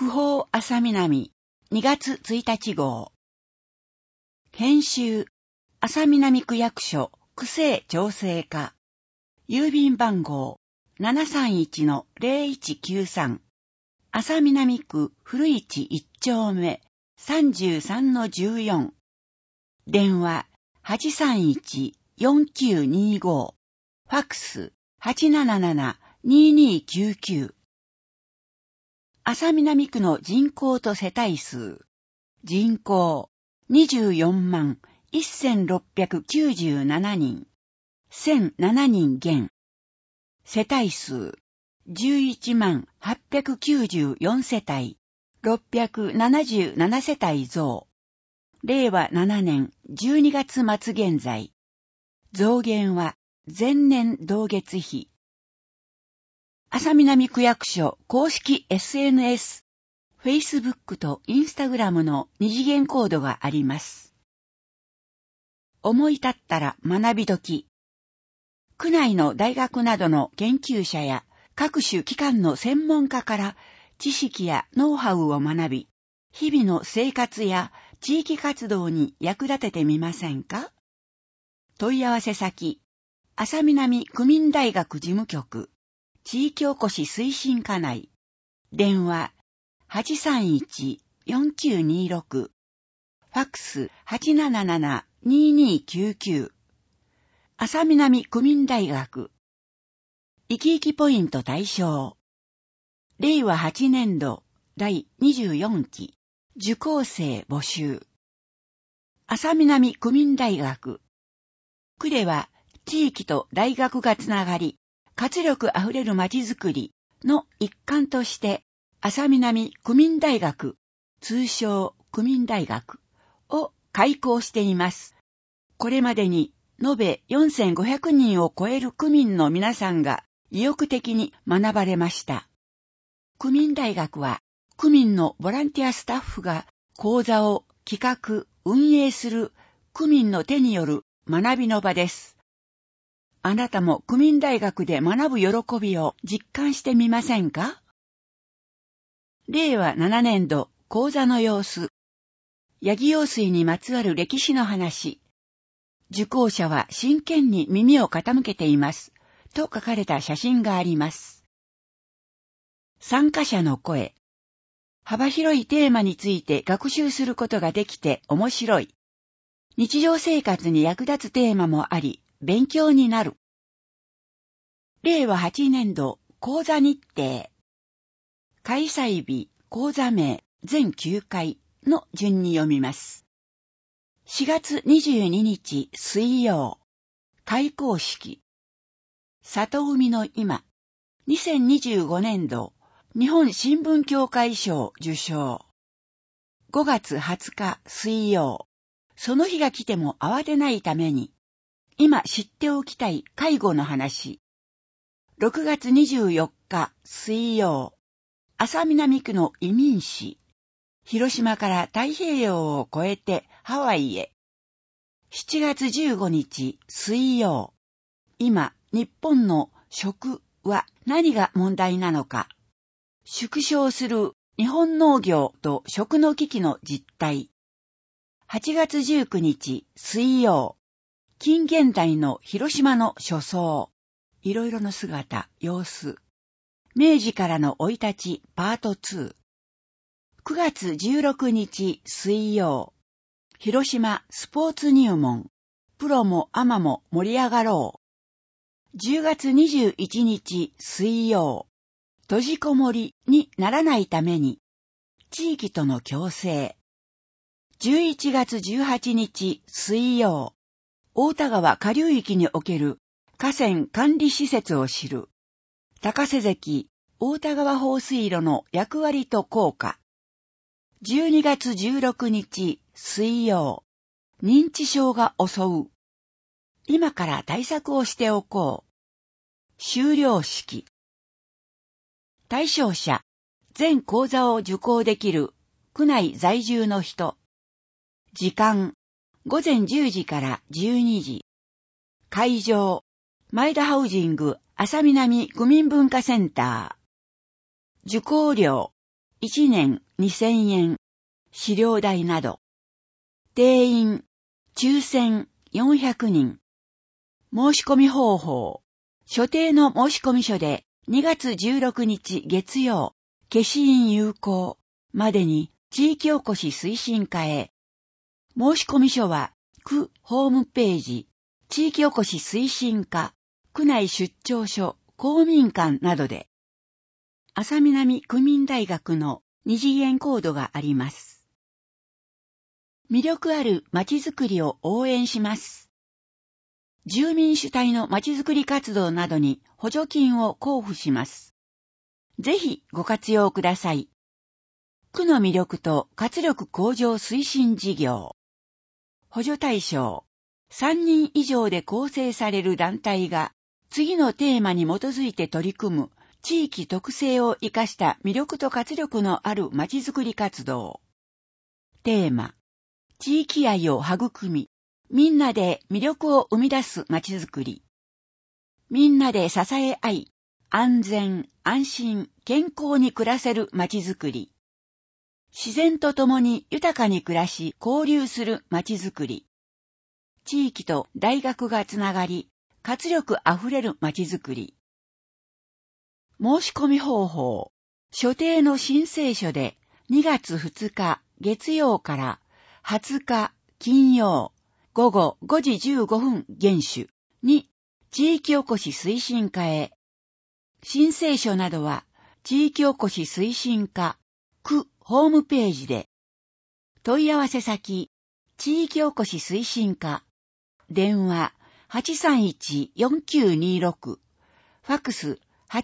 国宝朝南2月1日号。編集、朝南区役所区政調整課。郵便番号 731-0193。朝南区古市1丁目 33-14。電話 831-4925。ファックス 877-2299。朝南区の人口と世帯数。人口241697人。1007人減。世帯数11894世帯。677世帯増。令和7年12月末現在。増減は前年同月比。朝南区役所公式 SNS、Facebook と Instagram の二次元コードがあります。思い立ったら学び時。区内の大学などの研究者や各種機関の専門家から知識やノウハウを学び、日々の生活や地域活動に役立ててみませんか？問い合わせ先、朝南区民大学事務局、地域おこし推進課内。電話 831-4926。ファックス 877-2299。朝南区民大学。生き生きポイント対象。令和8年度第24期受講生募集。朝南区民大学。区では地域と大学がつながり、活力あふれるまちづくりの一環として、朝南区民大学、通称区民大学を開校しています。これまでに延べ4500人を超える区民の皆さんが意欲的に学ばれました。区民大学は区民のボランティアスタッフが講座を企画、運営する区民の手による学びの場です。あなたも区民大学で学ぶ喜びを実感してみませんか？令和7年度講座の様子。八木用水にまつわる歴史の話。受講者は真剣に耳を傾けています。と書かれた写真があります。参加者の声。幅広いテーマについて学習することができて面白い。日常生活に役立つテーマもあり、勉強になる。令和8年度講座日程。開催日、講座名、全9回の順に読みます。4月22日水曜。開講式。里海の今。2025年度日本新聞協会賞受賞。5月20日水曜。その日が来ても慌てないために。今知っておきたい介護の話。6月24日水曜。朝南区の移民市。広島から太平洋を越えてハワイへ。7月15日水曜。今日本の食は何が問題なのか。縮小する日本農業と食の危機の実態。8月19日水曜。近現代の広島の初相。いろいろの姿、様子。明治からの生い立ちパート2。9月16日水曜。広島スポーツ入門。プロもアマも盛り上がろう。10月21日水曜。閉じこもりにならないために。地域との共生。11月18日水曜。大田川下流域における河川管理施設を知る。高瀬関大田川放水路の役割と効果。12月16日水曜。認知症が襲う。今から対策をしておこう。修了式。対象者。全講座を受講できる区内在住の人。時間。午前10時から12時。会場。前田ハウジング朝南区民文化センター。受講料。 1年2000円、飼料代など。定員、抽選400人。申し込み方法。所定の申込書で2月16日月曜、消印有効までに地域おこし推進課へ。申込書は区ホームページ、地域おこし推進課、区内出張所、公民館などで。安佐南区民大学の二次元コードがあります。魅力あるまちづくりを応援します。住民主体のまちづくり活動などに補助金を交付します。ぜひご活用ください。区の魅力と活力向上推進事業。補助対象。3人以上で構成される団体が次のテーマに基づいて取り組む地域特性を生かした魅力と活力のあるまちづくり活動。テーマ。地域愛を育み、みんなで魅力を生み出すまちづくり。みんなで支え合い、安全、安心、健康に暮らせるまちづくり。自然と共に豊かに暮らし交流するまちづくり。地域と大学がつながり、活力あふれるまちづくり。申し込み方法。所定の申請書で2月2日月曜から20日金曜午後5時15分厳守に地域おこし推進課へ。申請書などは地域おこし推進課区ホームページで。問い合わせ先地域おこし推進課電話 831-4926 ファクス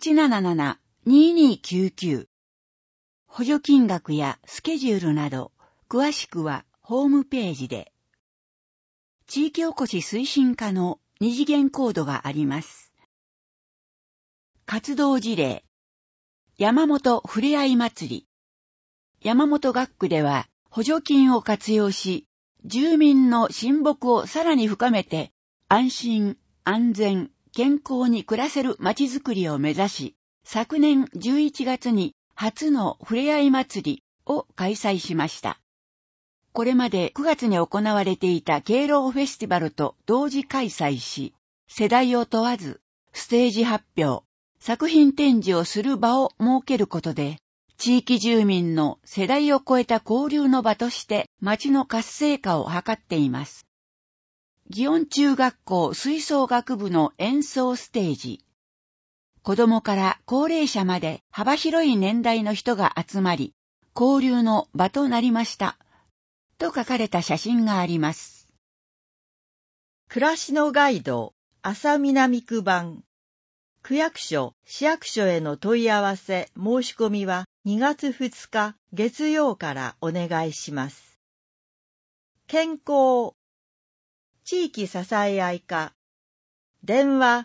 877-2299 補助金額やスケジュールなど詳しくはホームページで。地域おこし推進課の二次元コードがあります。活動事例。山本ふれあい祭り。山本学区では補助金を活用し、住民の親睦をさらに深めて、安心、安全、健康に暮らせるまちづくりを目指し、昨年11月に初のふれあい祭りを開催しました。これまで9月に行われていた敬老フェスティバルと同時開催し、世代を問わず、ステージ発表、作品展示をする場を設けることで、地域住民の世代を超えた交流の場として町の活性化を図っています。祇園中学校吹奏楽部の演奏ステージ。子供から高齢者まで幅広い年代の人が集まり、交流の場となりました。と書かれた写真があります。 暮らしのガイド、安佐南区版。区役所、市役所への問い合わせ、申し込みは2月2日月曜からお願いします。健康、地域支え合い課。電話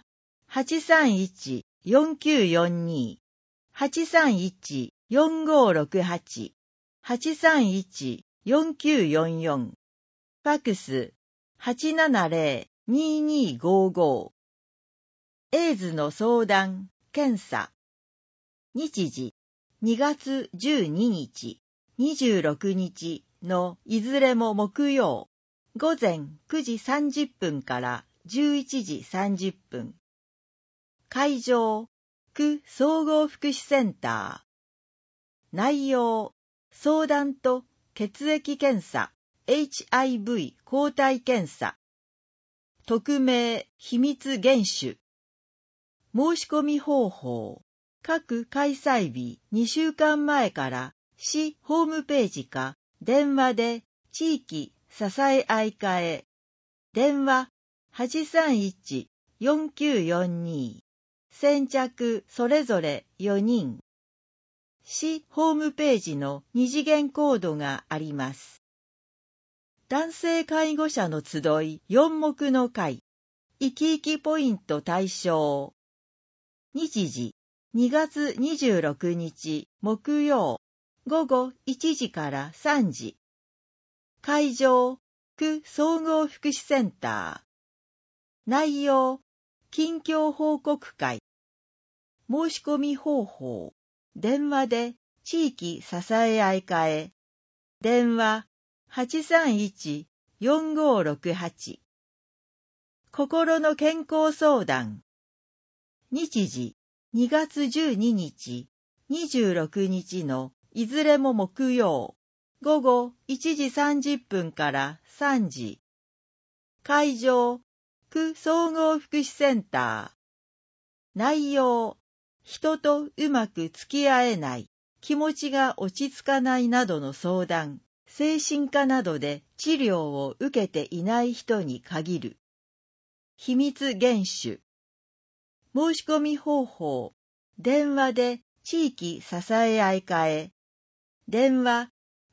831-4942 831-4568 831-4944 ファクス 870-2255 エイズの相談、検査。日時、2月12日、26日のいずれも木曜、午前9時30分から11時30分。会場、区総合福祉センター。内容、相談と血液検査、HIV 抗体検査。匿名、秘密厳守。申し込み方法。各開催日2週間前から市ホームページか電話で地域支え合い課へ。電話 831-4942 先着それぞれ4人。市ホームページの二次元コードがあります。男性介護者の集い4目の会。生き生きポイント対象。日時、2月26日木曜、午後1時から3時。会場、区総合福祉センター。内容、近況報告会。申し込み方法、電話で地域支え合い会、電話831-4568。心の健康相談。日時2月12日、26日のいずれも木曜、午後1時30分から3時。会場、区総合福祉センター。内容、人とうまく付き合えない、気持ちが落ち着かないなどの相談、精神科などで治療を受けていない人に限る。秘密厳守。申し込み方法、電話で地域支え合い会、電話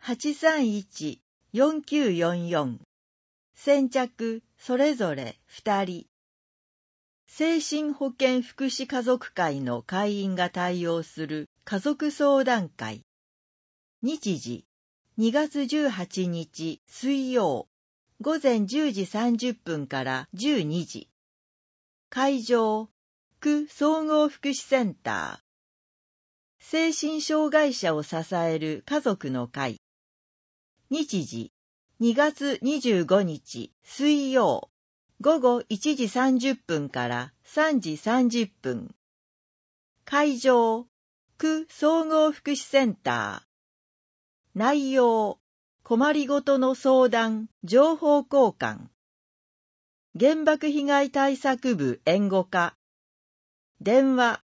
831-4944。先着それぞれ2人。精神保健福祉家族会の会員が対応する家族相談会。日時2月18日水曜、午前10時30分から12時。会場、区総合福祉センター。精神障害者を支える家族の会。日時2月25日水曜、午後1時30分から3時30分。会場、区総合福祉センター。内容、困りごとの相談、情報交換。原爆被害対策部援護課。電話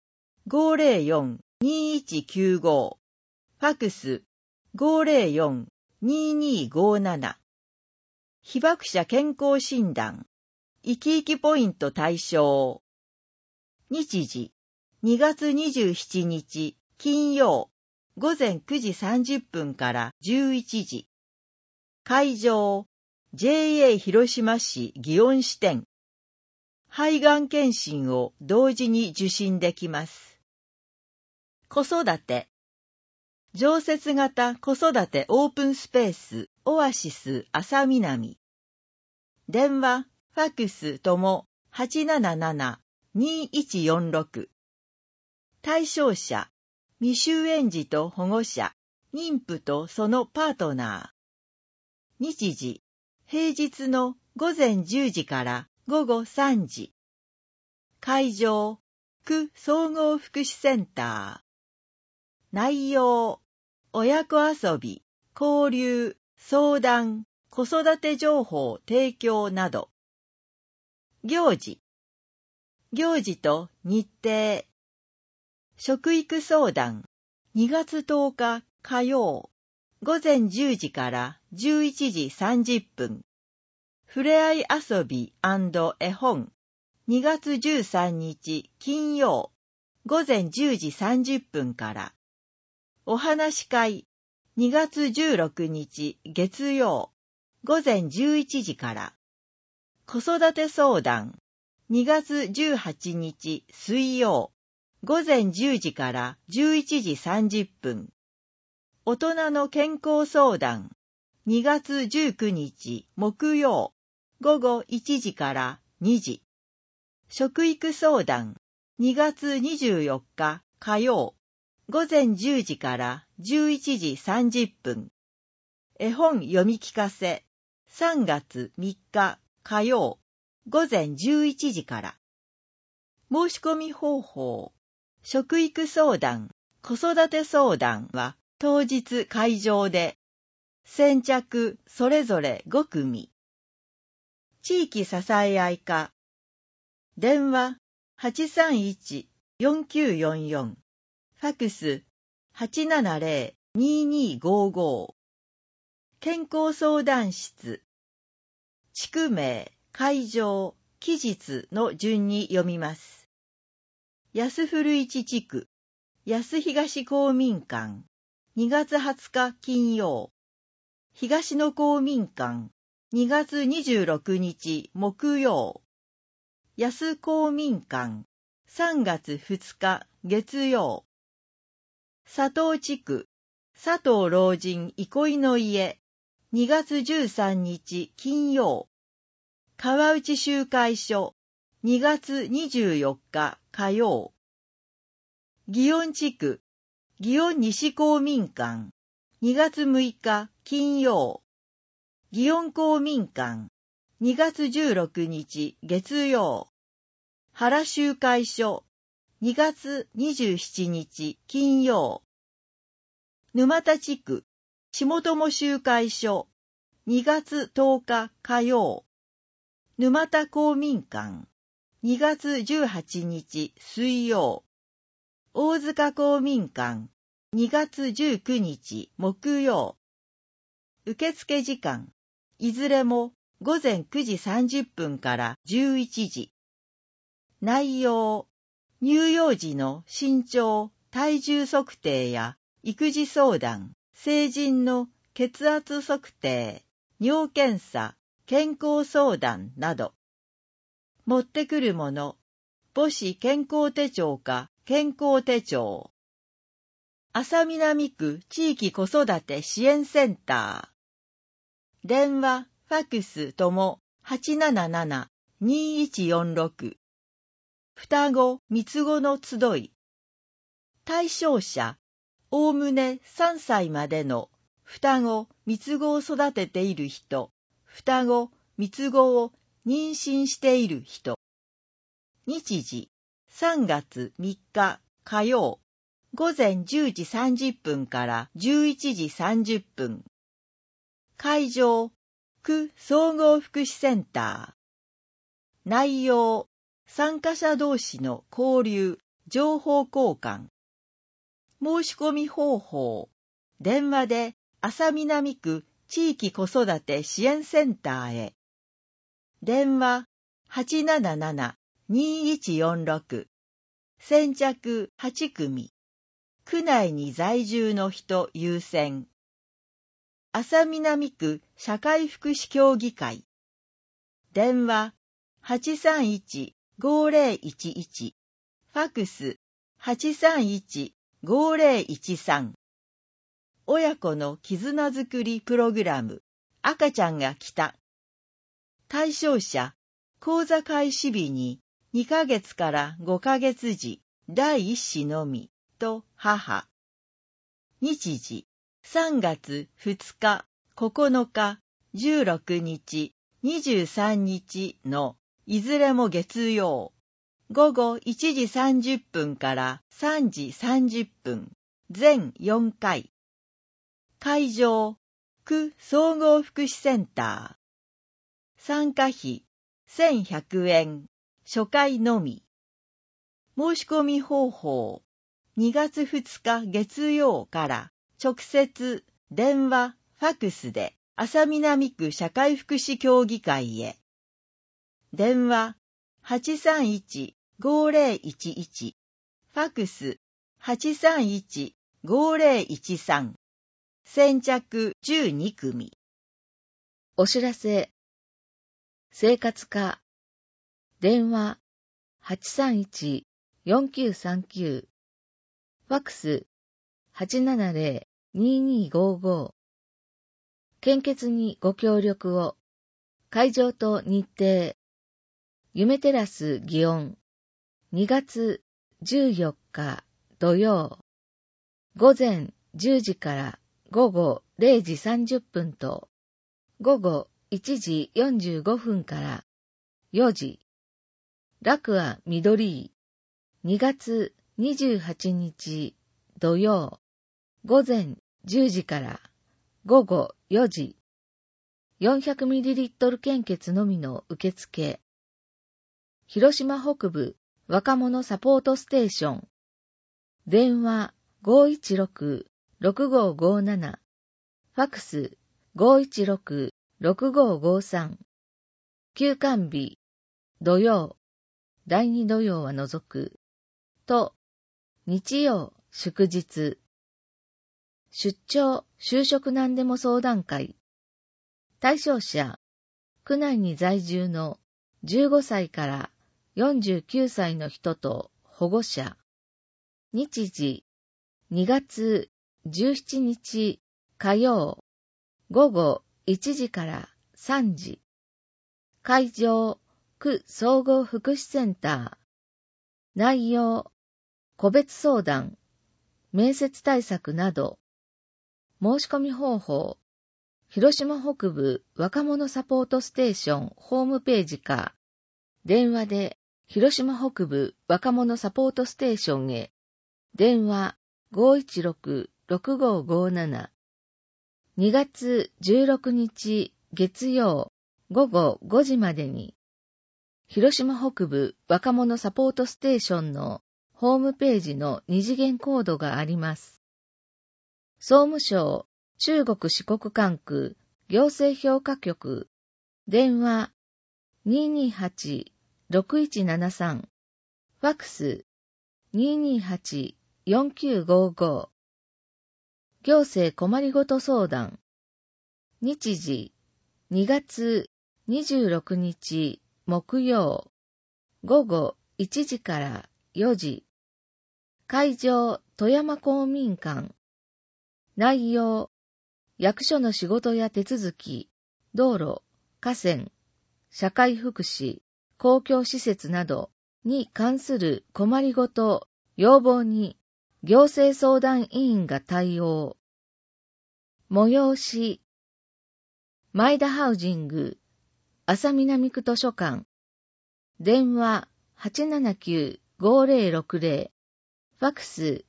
504-2195。ファクス504-2257。被爆者健康診断。生き生きポイント対象。日時2月27日金曜、午前9時30分から11時。会場、JA 広島市祇園支店。肺がん検診を同時に受診できます。子育て。常設型子育てオープンスペースオアシス朝南。電話、ファクスとも877-2146。対象者、未就園児と保護者、妊婦とそのパートナー。日時、平日の午前10時から午後3時。会場、区総合福祉センター。内容、親子遊び、交流、相談、子育て情報提供など。行事。行事と日程。食育相談。2月10日火曜。午前10時から11時30分。ふれあい遊び&絵本。2月13日金曜。午前10時30分から。お話し会。2月16日月曜。午前11時から。子育て相談。2月18日水曜。午前10時から11時30分。大人の健康相談。2月19日木曜。午後1時から2時。食育相談。2月24日火曜。午前10時から11時30分。絵本読み聞かせ。3月3日火曜。午前11時から。申し込み方法。食育相談、子育て相談は当日会場で。先着それぞれ5組。地域支え合い課。電話831-4944。ファクス870-2255。健康相談室。地区名、会場、期日の順に読みます。安古市地区、安東公民館、2月20日金曜。東野公民館、2月26日木曜。安公民館、3月2日月曜。佐藤地区、佐藤老人憩いの家、2月13日金曜。川内集会所、2月24日火曜。祇園地区、 祇園西公民館、2月6日金曜。祇園公民館、2月16日月曜。原集会所、2月27日金曜。沼田地区、下友集会所、2月10日火曜。沼田公民館、2月18日水曜。大塚公民館、2月19日木曜。受付時間、いずれも午前9時30分から11時。内容、乳幼児の身長、体重測定や育児相談、成人の血圧測定、尿検査、健康相談など。持ってくるもの、母子健康手帳か健康手帳。安佐南区地域子育て支援センター。電話、ファクスとも 877-2146。双子、三つ子の集い。対象者、おおむね3歳までの双子、三つ子を育てている人、双子、三つ子を妊娠している人。日時、3月3日火曜、午前10時30分から11時30分。会場、区総合福祉センター。内容、参加者同士の交流、情報交換。申し込み方法、電話で安佐南区地域子育て支援センターへ。電話 877-2146。先着8組。区内に在住の人優先。安佐南区社会福祉協議会。電話 831-5011。ファクス 831-5013。親子の絆づくりプログラム、赤ちゃんが来た。対象者、講座開始日に2ヶ月から5ヶ月時、第1子のみと母。日時、3月2日、9日、16日、23日のいずれも月曜。午後1時30分から3時30分、全4回。会場、区総合福祉センター。参加費、1100円、初回のみ。申し込み方法、2月2日月曜から直接、電話、ファクスで安佐南区社会福祉協議会へ。電話、831-5011。ファクス、831-5013。先着12組。 お知らせ。生活課。電話、831-4939。ファクス、870-2255。献血にご協力を。会場と日程。夢テラス祇園。2月14日土曜。午前10時から午後0時30分と、午後1時45分から4時。楽は緑井。2月28日土曜。午前10時から午後4時。400ml 献血のみの受付。広島北部若者サポートステーション。電話 516-6557。ファクス 516-6553。休館日、土曜、第2土曜は除く。と、日曜、祝日。出張、就職なんでも相談会。対象者、区内に在住の15歳から49歳の人と保護者。日時、2月17日火曜、午後1時から3時。会場、区総合福祉センター。内容、個別相談、 面接対策など、申し込み方法、広島北部若者サポートステーションホームページか、電話で広島北部若者サポートステーションへ、電話 516-6557 2月16日月曜午後5時までに、広島北部若者サポートステーションのホームページの二次元コードがあります。総務省中国四国管区行政評価局、電話 228-6173、ファクス 228-4955、行政困りごと相談、日時2月26日木曜午後1時から4時、会場富山公民館、内容、役所の仕事や手続き、道路、河川、社会福祉、公共施設などに関する困りごと、要望に行政相談委員が対応。催し、前田ハウジング、安佐南区図書館、電話 879-5060、ファクス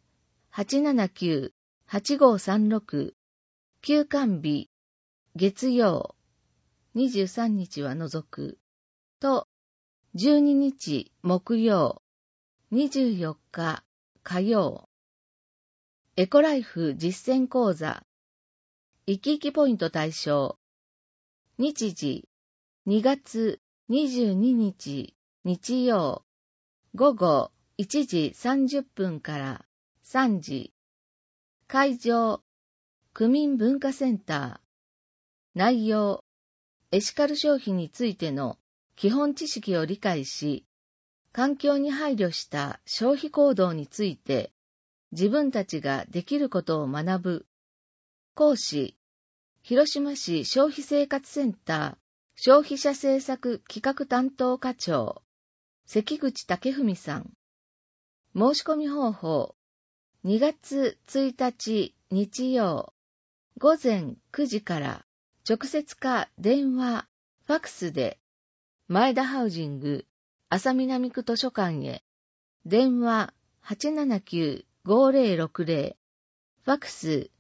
879-8536、休館日、月曜、23日は除く、と、12日木曜、24日火曜。エコライフ実践講座、生き生きポイント対象。日時、2月22日日曜、午後1時30分から3時。会場、区民文化センター。内容、エシカル消費についての基本知識を理解し、環境に配慮した消費行動について自分たちができることを学ぶ。講師、広島市消費生活センター消費者政策企画担当課長、関口武文さん。申し込み方法、2月1日日曜、午前9時から直接か電話、ファクスで、前田ハウジング、安佐南区図書館へ、電話 879-5060、ファクス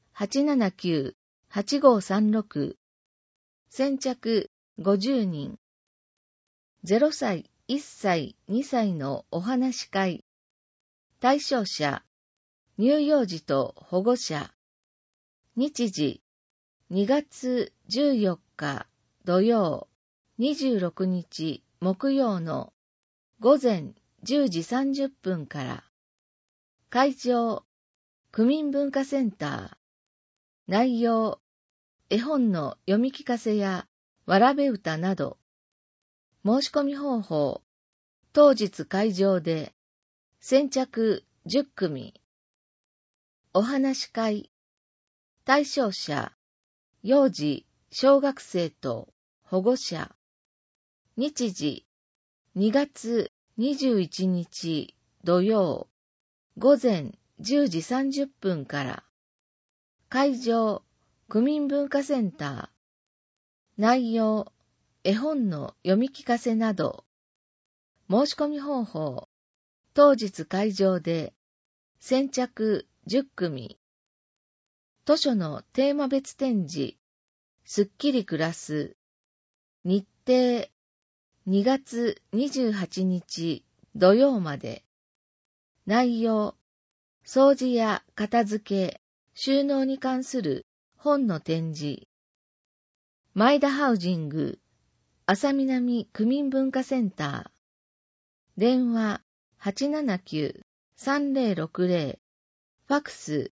879-8536、先着50人、0歳、1歳、2歳のお話し会、対象者、乳幼児と保護者、日時、2月14日土曜、26日木曜の午前10時30分から、会場、区民文化センター、内容、絵本の読み聞かせやわらべ歌など、申し込み方法、当日会場で、先着10組、お話し会、対象者、幼児、小学生と保護者、日時、2月21日土曜、午前10時30分から、会場、区民文化センター、内容、絵本の読み聞かせなど、申し込み方法、当日会場で、先着10組、図書のテーマ別展示、すっきり暮らす、日程、2月28日土曜まで、内容、掃除や片付け、収納に関する本の展示、前田ハウジング、安佐南区民文化センター、電話 879-3060、ファクス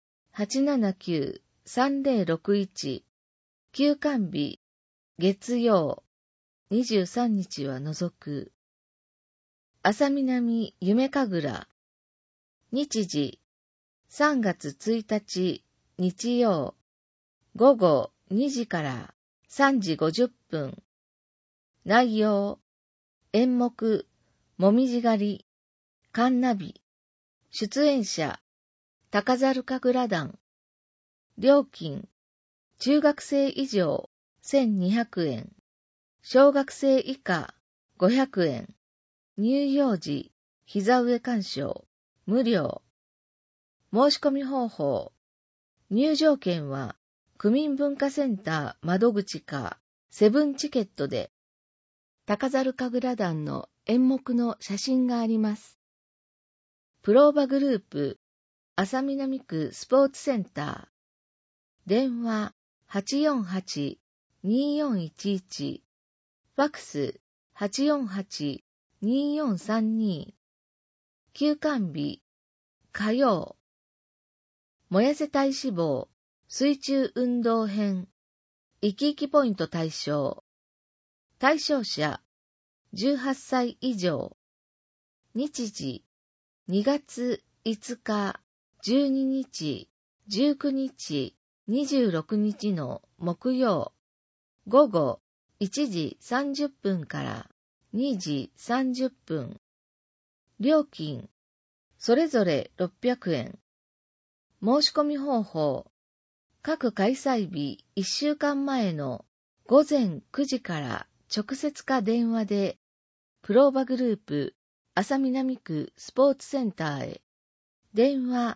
879-3061、休館日、月曜、23日は除く。安佐南夢神楽、日時、3月1日日曜、午後2時から3時50分。内容、演目、もみじ狩り、カンナビ、出演者、 高猿神楽団。料金、中学生以上1200円。小学生以下500円。乳幼児、膝上鑑賞、無料。申し込み方法。入場券は、区民文化センター窓口か、セブンチケットで、高猿神楽団の演目の写真があります。プローバグループ、安佐南区スポーツセンター。電話848-2411。ファクス848-2432。休館日、火曜。燃やせ体脂肪、水中運動編。生き生きポイント対象。対象者、18歳以上。日時、2月5日、12日、19日、26日の木曜。午後1時30分から2時30分。料金、それぞれ600円。申し込み方法。各開催日1週間前の午前9時から直接か電話で、プローバグループ、安佐南区スポーツセンターへ。電話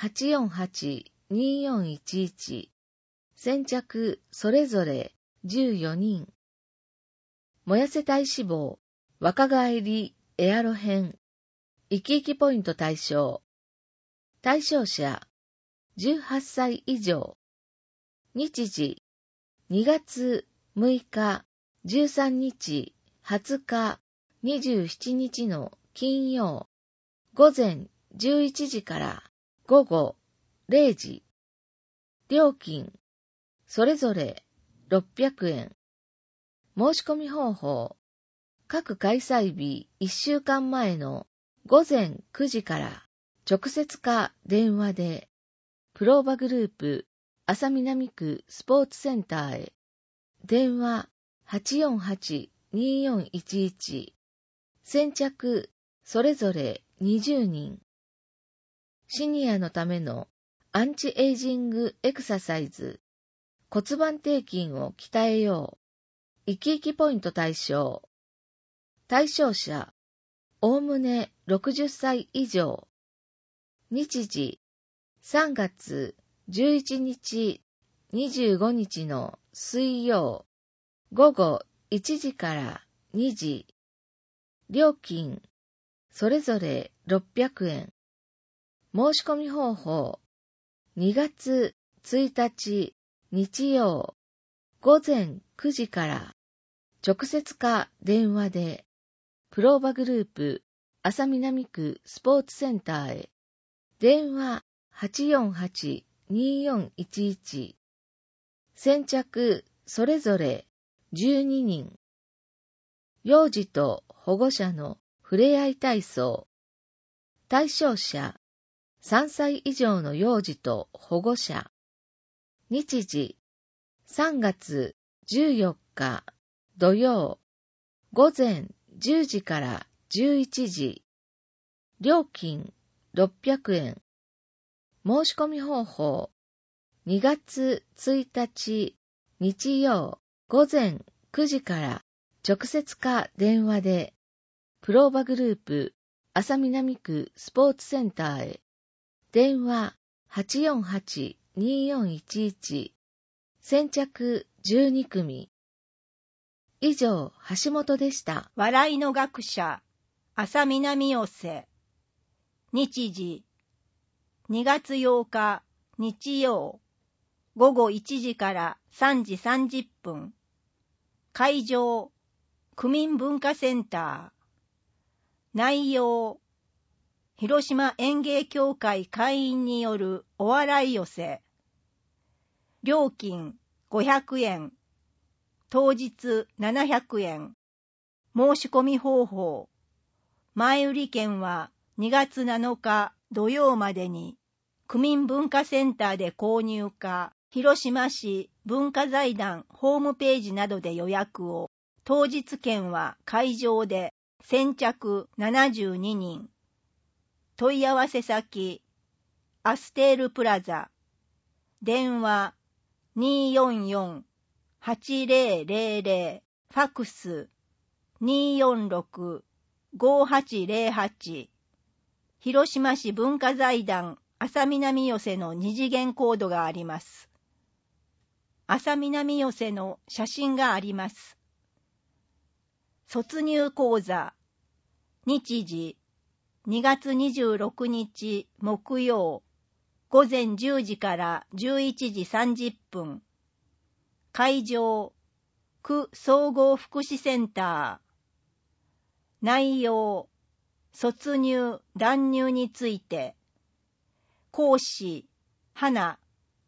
848-2411。先着それぞれ14人。燃やせ体脂肪、若返りエアロ編。生き生きポイント対象。対象者、18歳以上。日時、2月6日、13日、20日、27日の金曜。午前11時から午後0時。料金、それぞれ600円。申し込み方法。各開催日1週間前の午前9時から直接か電話で、プローバグループ、安佐南区スポーツセンターへ。電話848-2411。先着それぞれ20人。シニアのためのアンチエイジングエクササイズ。骨盤底筋を鍛えよう。生き生きポイント対象。対象者、おおむね60歳以上。日時、3月11日、25日の水曜。午後1時から2時。料金、それぞれ600円。申し込み方法。2月1日、日曜。午前9時から直接か電話で、プローバグループ、安佐南区スポーツセンターへ。電話848-2411。先着それぞれ12人。幼児と保護者のふれあい体操。対象者、3歳以上の幼児と保護者。日時、3月14日土曜。午前10時から11時。料金600円。申し込み方法。2月1日日曜午前9時から直接か電話で、プローバグループ、安佐南区スポーツセンターへ。電話848-2411。先着12組。以上、橋本でした。 笑いの学者、安佐南寄せ。日時、2月8日、日曜。午後1時から3時30分。会場、区民文化センター。内容、広島演芸協会会員によるお笑い寄せ。料金500円。当日700円。申し込み方法。前売り券は2月7日土曜までに、区民文化センターで購入か、広島市文化財団ホームページなどで予約を。当日券は会場で先着72人。問い合わせ先、 アステールプラザ。電話 244-8000、ファックス 246-5808。広島市文化財団安佐南寄せの二次元コードがあります。安佐南寄せの写真があります。卒入講座。日時2月26日木曜午前10時から11時30分。会場区総合福祉センター。内容卒入・乱入について。講師花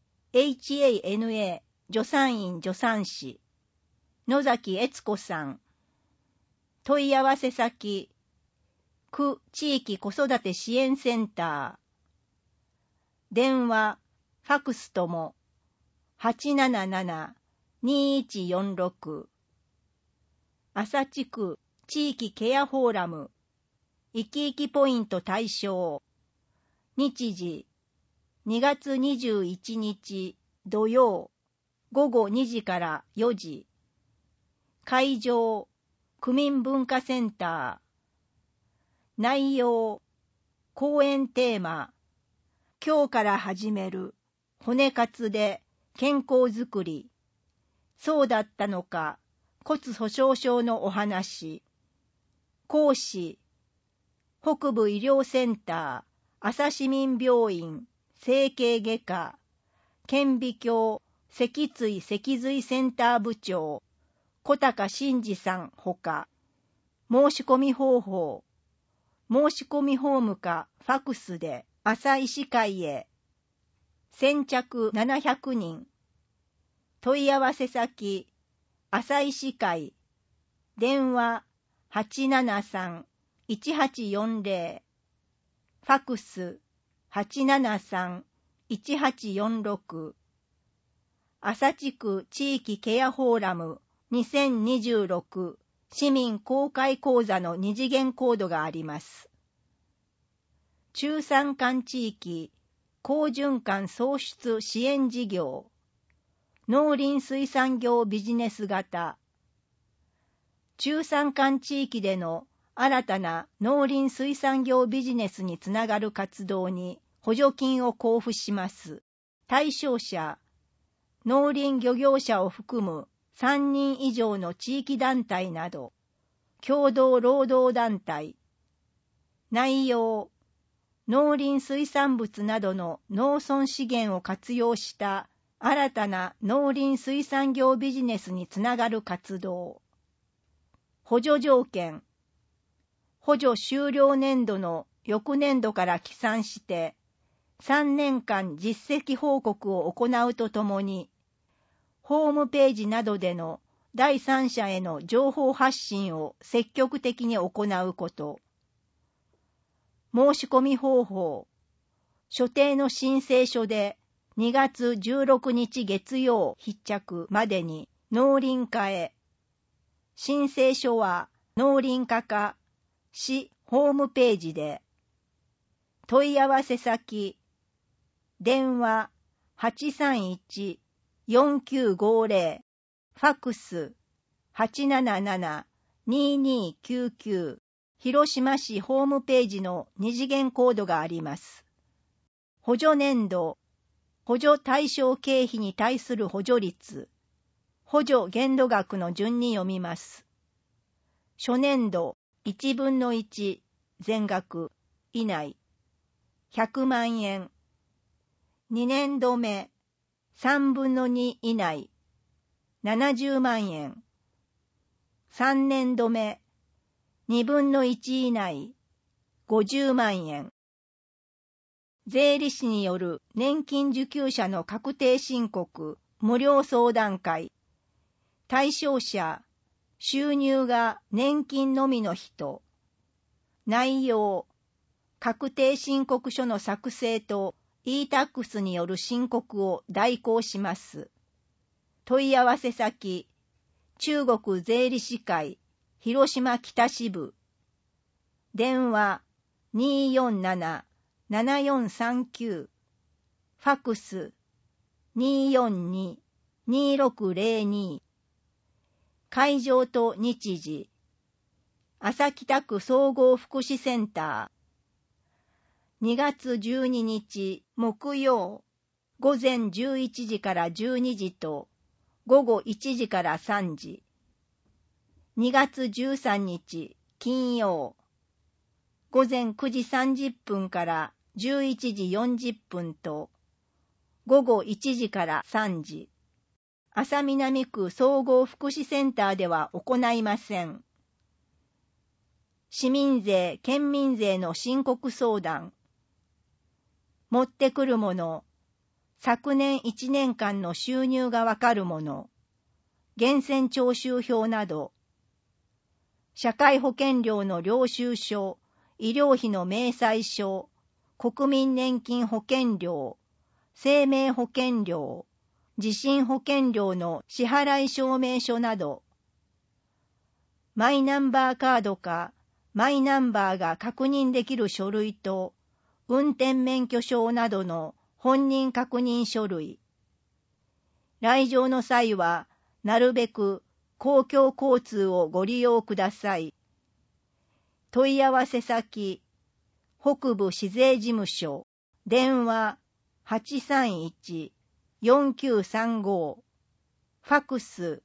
HANA 助産院助産師野崎悦子さん。問い合わせ先区地域子育て支援センター。電話ファクスとも 877-2146。 朝地区地域ケアフォーラムいきいきポイント対象。日時2月21日土曜午後2時から4時。会場区民文化センター。内容講演テーマ今日から始める骨活で健康づくり。そうだったのか骨粗鬆症のお話。講師北部医療センター朝市民病院整形外科顕微鏡脊椎脊髄センター部長小高真二さんほか。申し込み方法申し込みフォームかファクスで朝医師会へ。先着700人。問い合わせ先朝医師会。電話 873-1840。 ファクス 873-1846。 朝地区地域ケアフォーラム2026市民公開講座の二次元コードがあります。中山間地域好循環創出支援事業農林水産業ビジネス型。中山間地域での新たな農林水産業ビジネスにつながる活動に補助金を交付します。対象者農林漁業者を含む3人以上の地域団体など共同労働団体。内容農林水産物などの農村資源を活用した新たな農林水産業ビジネスにつながる活動。補助条件補助終了年度の翌年度から起算して3年間実績報告を行うとともにホームページなどでの第三者への情報発信を積極的に行うこと。申し込み方法所定の申請書で2月16日月曜必着までに農林課へ。申請書は農林課か市ホームページで。問い合わせ先電話 831-4950 ファクス 877-2299。 広島市ホームページの二次元コードがあります。補助年度補助対象経費に対する補助率補助限度額の順に読みます。初年度1分の1全額以内100万円。2年度目3分の2以内70万円。3年度目2分の1以内50万円。税理士による年金受給者の確定申告無料相談会。対象者収入が年金のみの人。内容確定申告書の作成と e-tax による申告を代行します。問い合わせ先中国税理士会広島北支部。電話 247-7439 ファクス 242-2602。会場と日時。朝北区総合福祉センター。2月12日木曜、午前11時から12時と午後1時から3時。2月13日金曜、午前9時30分から11時40分と午後1時から3時。安佐南区総合福祉センターでは行いません。市民税・県民税の申告相談。持ってくるもの、昨年1年間の収入がわかるもの、源泉徴収票など、社会保険料の領収書、医療費の明細書、国民年金保険料、生命保険料、地震保険料の支払い証明書など、マイナンバーカードかマイナンバーが確認できる書類と、運転免許証などの本人確認書類。来場の際は、なるべく公共交通をご利用ください。問い合わせ先、北部市税事務所、電話 831-4935、ファクス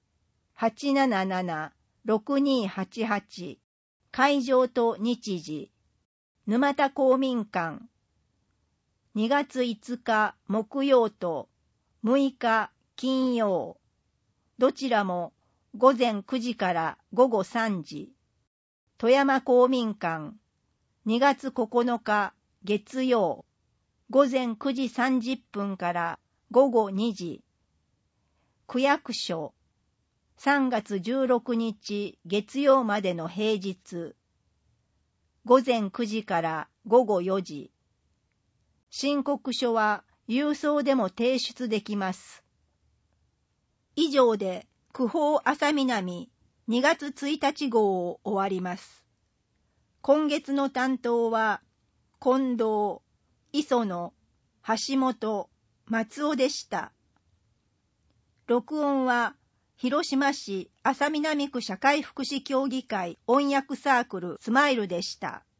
877-6288、会場と日時、沼田公民館、2月5日木曜と6日金曜、どちらも午前9時から午後3時。富山公民館、2月9日月曜、午前9時30分から午後2時。区役所、3月16日月曜までの平日、午前9時から午後4時。申告書は郵送でも提出できます。以上で区報安佐南2月1日号を終わります。今月の担当は近藤、磯野、橋本、松尾でした。録音は広島市安佐南区社会福祉協議会音訳サークルスマイルでした。